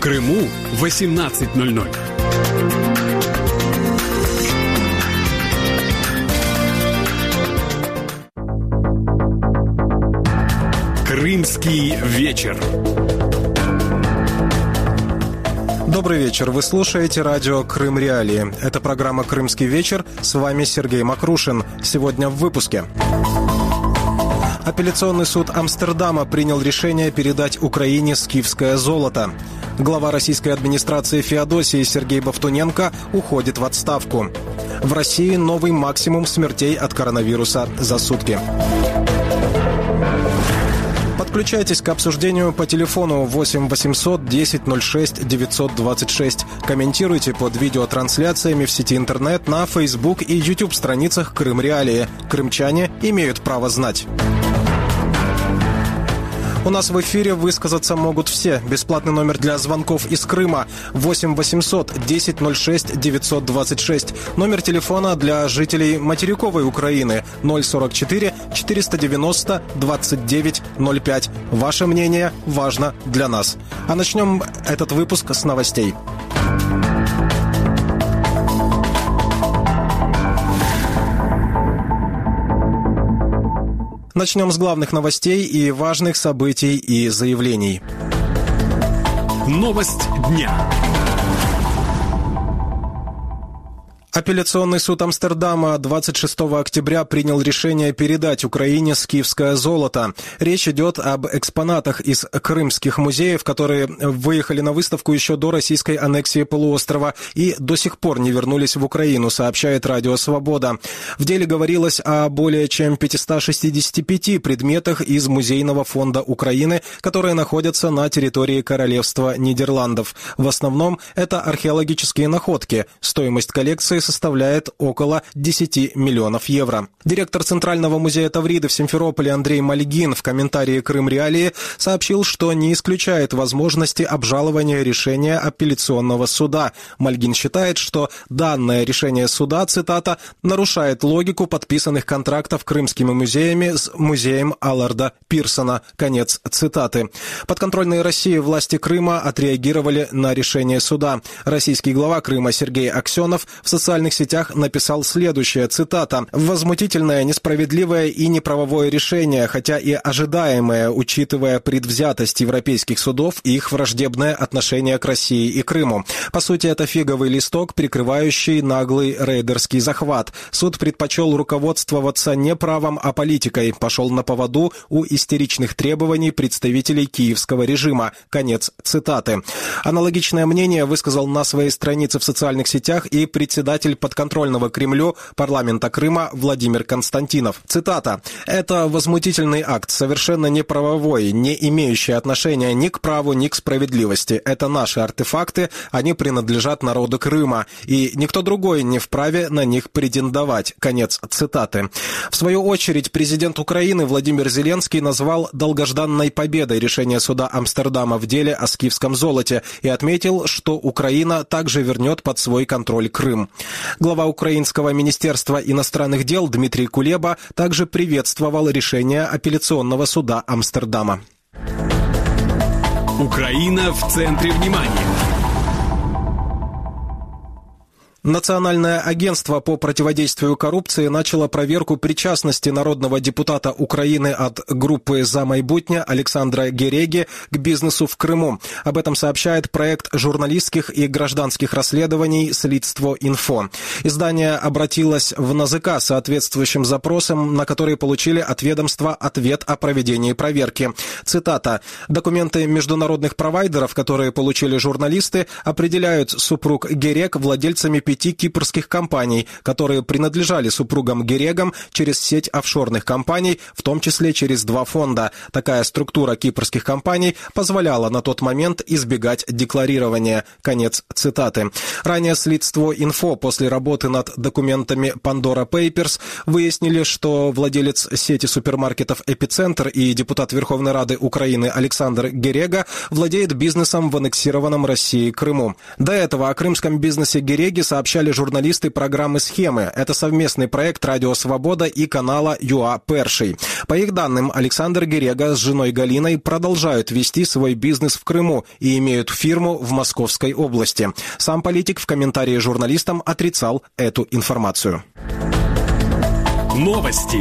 Крыму 18:00. Крымский вечер. Добрый вечер. Вы слушаете радио «Крым Реалии». Это программа «Крымский вечер». С вами Сергей Макрушин. Сегодня в выпуске. Апелляционный суд Амстердама принял решение передать Украине скифское золото. Глава российской администрации Феодосии Сергей Бовтуненко уходит в отставку. В России новый максимум смертей от коронавируса за сутки. Подключайтесь к обсуждению по телефону 8 800 10 06 926. Комментируйте под видеотрансляциями в сети интернет на Facebook и YouTube страницах Крым Реалии. Крымчане имеют право знать. У нас в эфире высказаться могут все. Бесплатный номер для звонков из Крыма 8 800 10 06 926. Номер телефона для жителей материковой Украины 044 490 29 05. Ваше мнение важно для нас. А начнем этот выпуск с новостей. Начнем с главных новостей и важных событий и заявлений. Новость дня. Апелляционный суд Амстердама 26 октября принял решение передать Украине скифское золото. Речь идет об экспонатах из крымских музеев, которые выехали на выставку еще до российской аннексии полуострова и до сих пор не вернулись в Украину, сообщает Радио Свобода. В деле говорилось о более чем 565 предметах из Музейного фонда Украины, которые находятся на территории Королевства Нидерландов. В основном это археологические находки. Стоимость коллекции составляет около 10 миллионов евро. Директор Центрального музея Тавриды в Симферополе Андрей Мальгин в комментарии «Крым Реалии» сообщил, что не исключает возможности обжалования решения апелляционного суда. Мальгин считает, что данное решение суда, цитата, «нарушает логику подписанных контрактов крымскими музеями с музеем Алларда Пирсона». Конец цитаты. Подконтрольные России власти Крыма отреагировали на решение суда. Российский глава Крыма Сергей Аксенов в социальных сетях написал следующее, цитата, «возмутительное, несправедливое и неправовое решение, хотя и ожидаемое, учитывая предвзятость европейских судов и их враждебное отношение к России и Крыму. По сути, это фиговый листок, прикрывающий наглый рейдерский захват. Суд предпочел руководствоваться не правом, а политикой, пошел на поводу у истеричных требований представителей киевского режима». Конец цитаты. Аналогичное мнение высказал на своей странице в социальных сетях и председатель подконтрольного Кремлю парламента Крыма Владимир Константинов. Цитата. «Это возмутительный акт, совершенно неправовой, не имеющий отношения ни к праву, ни к справедливости. Это наши артефакты, они принадлежат народу Крыма, и никто другой не вправе на них претендовать». Конец цитаты. В свою очередь, президент Украины Владимир Зеленский назвал долгожданной победой решение суда Амстердама в деле о скифском золоте и отметил, что Украина также вернет под свой контроль Крым. Глава Украинского министерства иностранных дел Дмитрий Кулеба также приветствовал решение апелляционного суда Амстердама. Украина в центре внимания. Национальное агентство по противодействию коррупции начало проверку причастности народного депутата Украины от группы «За майбутнє» Александра Гереги к бизнесу в Крыму. Об этом сообщает проект журналистских и гражданских расследований «Слідство.Інфо». Издание обратилось в НАЗК с соответствующим запросом, на который получили от ведомства ответ о проведении проверки. Цитата. «Документы международных провайдеров, которые получили журналисты, определяют супруг Герег владельцами 5 кипрских компаний, которые принадлежали супругам Герегам через сеть офшорных компаний, в том числе через 2 фонда. Такая структура кипрских компаний позволяла на тот момент избегать декларирования». Конец цитаты. Ранее Слідство.Інфо после работы над документами Pandora Papers выяснили, что владелец сети супермаркетов «Эпицентр» и депутат Верховной Рады Украины Александр Герега владеет бизнесом в аннексированном Россией Крыму. До этого о крымском бизнесе Гереги сообщили сообщали журналисты программы «Схемы». Это совместный проект «Радио Свобода» и канала ЮА Перший. По их данным, Александр Герега с женой Галиной продолжают вести свой бизнес в Крыму и имеют фирму в Московской области. Сам политик в комментарии журналистам отрицал эту информацию. Новости.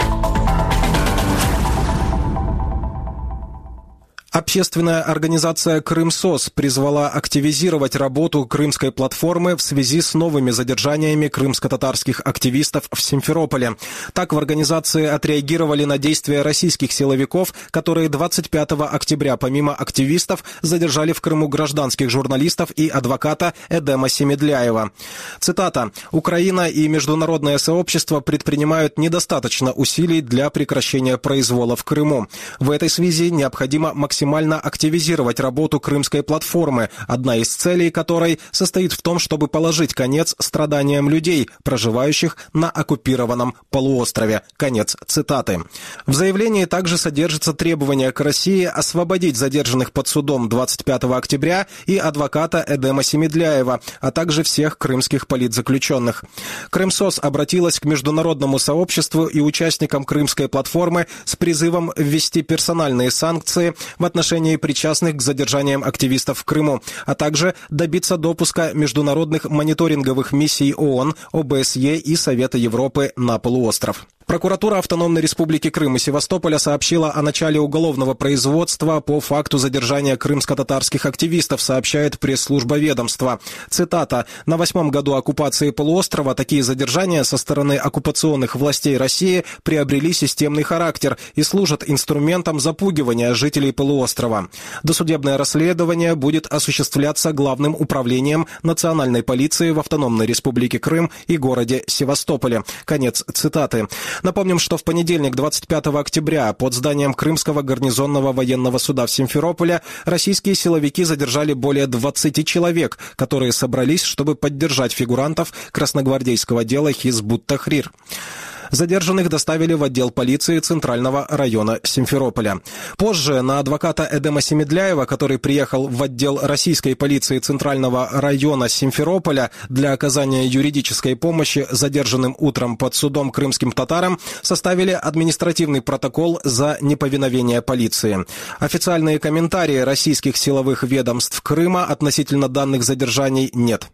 Общественная организация «Крымсос» призвала активизировать работу крымской платформы в связи с новыми задержаниями крымско-татарских активистов в Симферополе. Так в организации отреагировали на действия российских силовиков, которые 25 октября помимо активистов задержали в Крыму гражданских журналистов и адвоката Эдема Семедляева. Цитата. «Украина и международное сообщество предпринимают недостаточно усилий для прекращения произвола в Крыму. В этой связи необходимо максимально активизировать работу крымской платформы, одна из целей которой состоит в том, чтобы положить конец страданиям людей, проживающих на оккупированном полуострове». Конец цитаты. В заявлении также содержится требование к России освободить задержанных под судом 25 октября и адвоката Эдема Семедляева, а также всех крымских политзаключенных. Крымсос обратилась к международному сообществу и участникам крымской платформы с призывом ввести персональные санкции в отношении причастных к задержаниям активистов в Крыму, а также добиться допуска международных мониторинговых миссий ООН, ОБСЕ и Совета Европы на полуостров. Прокуратура Автономной Республики Крым и Севастополя сообщила о начале уголовного производства по факту задержания крымско-татарских активистов, сообщает пресс-служба ведомства. Цитата. «На 8-м году оккупации полуострова такие задержания со стороны оккупационных властей России приобрели системный характер и служат инструментом запугивания жителей полуострова. Досудебное расследование будет осуществляться Главным управлением Национальной полиции в Автономной Республике Крым и городе Севастополе». Конец цитаты. Напомним, что в понедельник, 25 октября, под зданием Крымского гарнизонного военного суда в Симферополе российские силовики задержали более 20 человек, которые собрались, чтобы поддержать фигурантов красногвардейского дела Хизб ут-Тахрир. Задержанных доставили в отдел полиции Центрального района Симферополя. Позже на адвоката Эдема Семедляева, который приехал в отдел российской полиции Центрального района Симферополя для оказания юридической помощи задержанным утром под судом крымским татарам, составили административный протокол за неповиновение полиции. Официальные комментарии российских силовых ведомств Крыма относительно данных задержаний нет.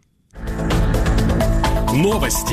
Новости.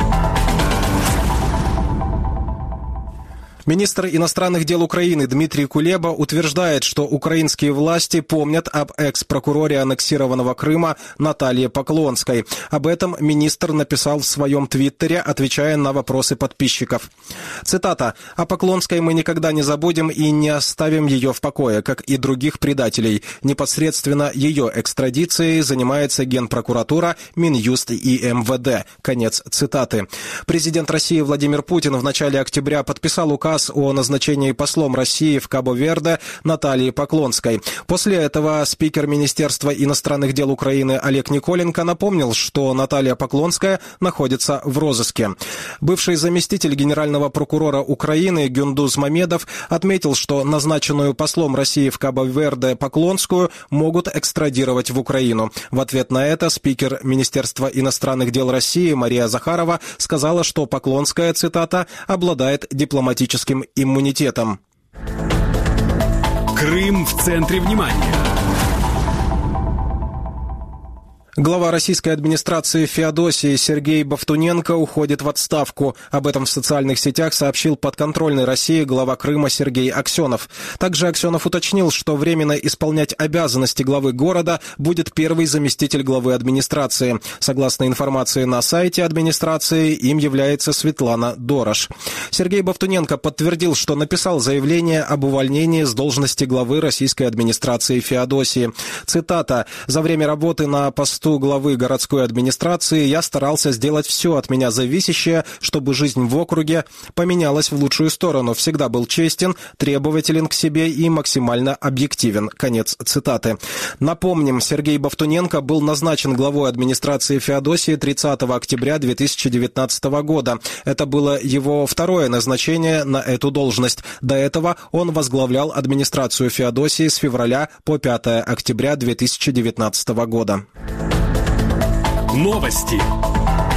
Министр иностранных дел Украины Дмитрий Кулеба утверждает, что украинские власти помнят об экс-прокуроре аннексированного Крыма Наталье Поклонской. Об этом министр написал в своем твиттере, отвечая на вопросы подписчиков. Цитата. «О Поклонской мы никогда не забудем и не оставим ее в покое, как и других предателей. Непосредственно ее экстрадицией занимается Генпрокуратура, Минюст и МВД». Конец цитаты. Президент России Владимир Путин в начале октября подписал указ о назначении послом России в Кабо-Верде Натальи Поклонской. После этого спикер Министерства иностранных дел Украины Олег Николенко напомнил, что Наталья Поклонская находится в розыске. Бывший заместитель генерального прокурора Украины Гюндуз Мамедов отметил, что назначенную послом России в Кабо-Верде Поклонскую могут экстрадировать в Украину. В ответ на это спикер Министерства иностранных дел России Мария Захарова сказала, что Поклонская, цитата, обладает дипломатическим иммунитетом. Крым в центре внимания. Глава российской администрации Феодосии Сергей Бовтуненко уходит в отставку. Об этом в социальных сетях сообщил подконтрольный России глава Крыма Сергей Аксенов. Также Аксенов уточнил, что временно исполнять обязанности главы города будет первый заместитель главы администрации. Согласно информации на сайте администрации, им является Светлана Дорош. Сергей Бовтуненко подтвердил, что написал заявление об увольнении с должности главы российской администрации Феодосии. Цитата. «За время работы на посту главы городской администрации я старался сделать все от меня зависящее, чтобы жизнь в округе поменялась в лучшую сторону. Всегда был честен, требователен к себе и максимально объективен». Конец цитаты. Напомним, Сергей Бовтуненко был назначен главой администрации Феодосии 30 октября 2019 года. Это было его второе назначение на эту должность. До этого он возглавлял администрацию Феодосии с февраля по 5 октября 2019 года. Новости.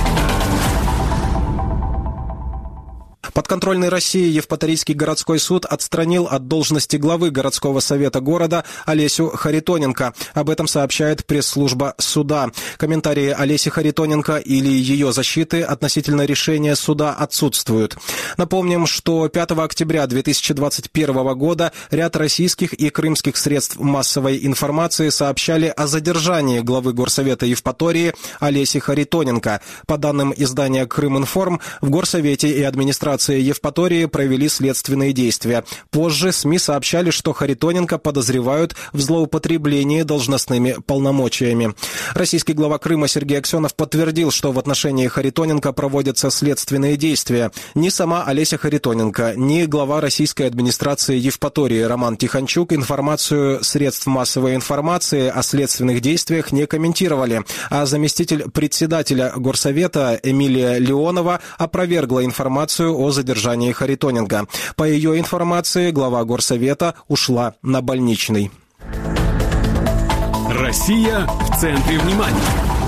Подконтрольный России Евпаторийский городской суд отстранил от должности главы городского совета города Олесю Харитоненко. Об этом сообщает пресс-служба суда. Комментарии Олеси Харитоненко или ее защиты относительно решения суда отсутствуют. Напомним, что 5 октября 2021 года ряд российских и крымских средств массовой информации сообщали о задержании главы горсовета Евпатории Олеси Харитоненко. По данным издания «Крыминформ», в горсовете и администрации Евпатории провели следственные действия. Позже СМИ сообщали, что Харитоненко подозревают в злоупотреблении должностными полномочиями. Российский глава Крыма Сергей Аксенов подтвердил, что в отношении Харитоненко проводятся следственные действия. Ни сама Олеся Харитоненко, ни глава российской администрации Евпатории Роман Тихончук информацию средств массовой информации о следственных действиях не комментировали, а заместитель председателя горсовета Эмилия Леонова опровергла информацию о задержании Харитоненко. По ее информации, глава горсовета ушла на больничный. Россия в центре внимания.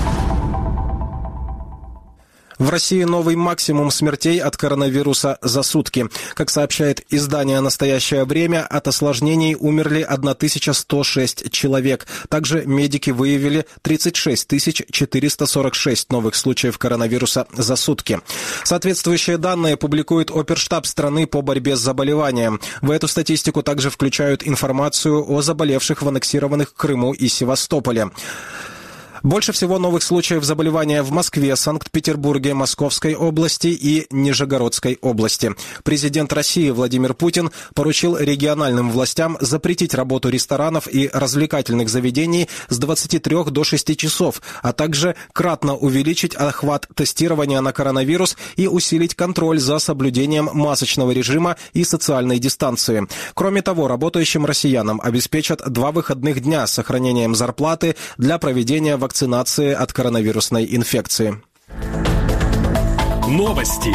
В России новый максимум смертей от коронавируса за сутки. Как сообщает издание «Настоящее время», от осложнений умерли 1106 человек. Также медики выявили 36 446 новых случаев коронавируса за сутки. Соответствующие данные публикует Оперштаб страны по борьбе с заболеванием. В эту статистику также включают информацию о заболевших в аннексированных Крыму и Севастополе. Больше всего новых случаев заболевания в Москве, Санкт-Петербурге, Московской области и Нижегородской области. Президент России Владимир Путин поручил региональным властям запретить работу ресторанов и развлекательных заведений с 23 до 6 часов, а также кратно увеличить охват тестирования на коронавирус и усилить контроль за соблюдением масочного режима и социальной дистанции. Кроме того, работающим россиянам обеспечат 2 выходных дня с сохранением зарплаты для проведения вакцинации от коронавирусной инфекции. Новости.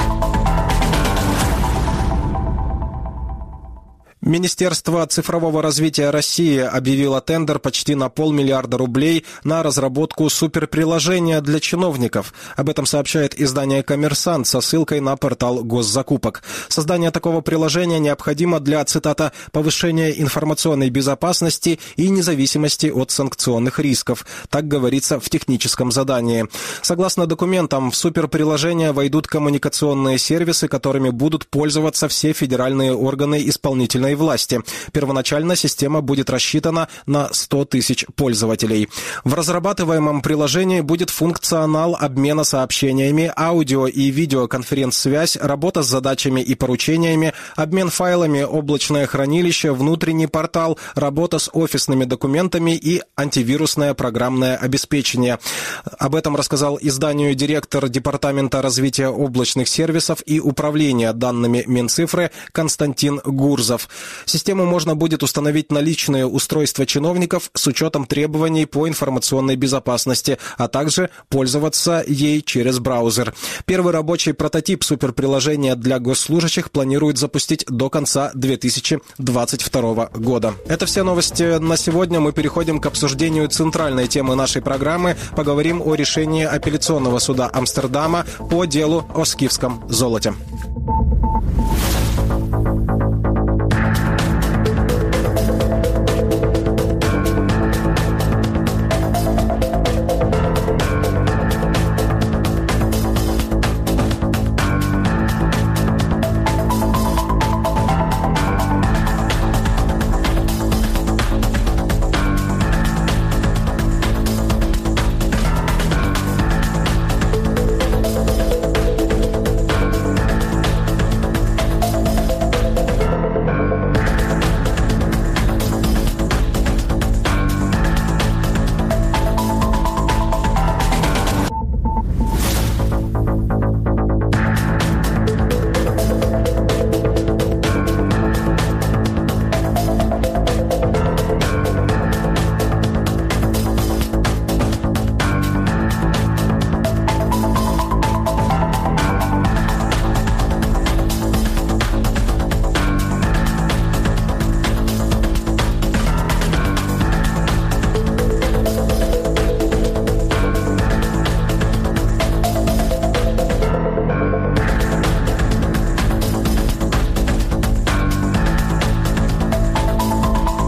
Министерство цифрового развития России объявило тендер почти на 500 миллиона рублей на разработку суперприложения для чиновников. Об этом сообщает издание «Коммерсант» со ссылкой на портал госзакупок. Создание такого приложения необходимо для, цитата, «повышения информационной безопасности и независимости от санкционных рисков». Так говорится в техническом задании. Согласно документам, в суперприложение войдут коммуникационные сервисы, которыми будут пользоваться все федеральные органы исполнительной власти. Первоначально система будет рассчитана на 100 тысяч пользователей. В разрабатываемом приложении будет функционал обмена сообщениями, аудио- и видеоконференц-связь, работа с задачами и поручениями, обмен файлами, облачное хранилище, внутренний портал, работа с офисными документами и антивирусное программное обеспечение. Об этом рассказал изданию директор Департамента развития облачных сервисов и управления данными Минцифры Константин Гурзов. Систему можно будет установить на личные устройства чиновников с учетом требований по информационной безопасности, а также пользоваться ей через браузер. Первый рабочий прототип суперприложения для госслужащих планируют запустить до конца 2022 года. Это все новости на сегодня. Мы переходим к обсуждению центральной темы нашей программы. Поговорим о решении апелляционного суда Амстердама по делу о скифском золоте.